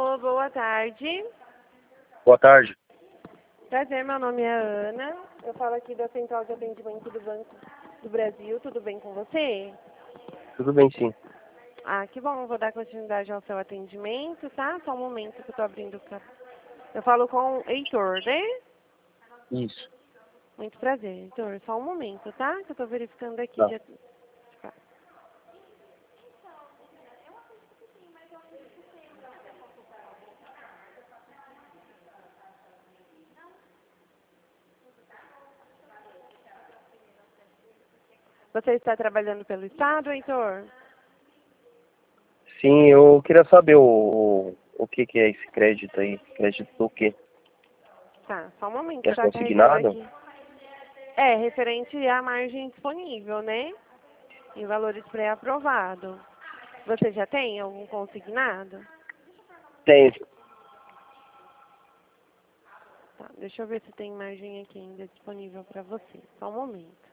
Alô, boa tarde. Boa tarde. Prazer, meu nome é Ana. Eu falo aqui da Central de Atendimento do Banco do Brasil. Tudo bem com você? Tudo bem, sim. Ah, que bom. Vou dar continuidade ao seu atendimento, tá? Só um momento que eu tô abrindo o cap... Eu falo com o Heitor, né? Isso. Muito prazer, Heitor. Só um momento, tá? Que eu tô verificando aqui. Tá. Você está trabalhando pelo Estado, Heitor? Sim, eu queria saber o que é esse crédito aí. Crédito do quê? Tá, só um momento, É tá carregando consignado? aqui. É, referente à margem disponível, né? Em valores pré-aprovados. Você já tem algum consignado? Tem. Tá, deixa eu ver se tem margem aqui ainda disponível para você. Só um momento.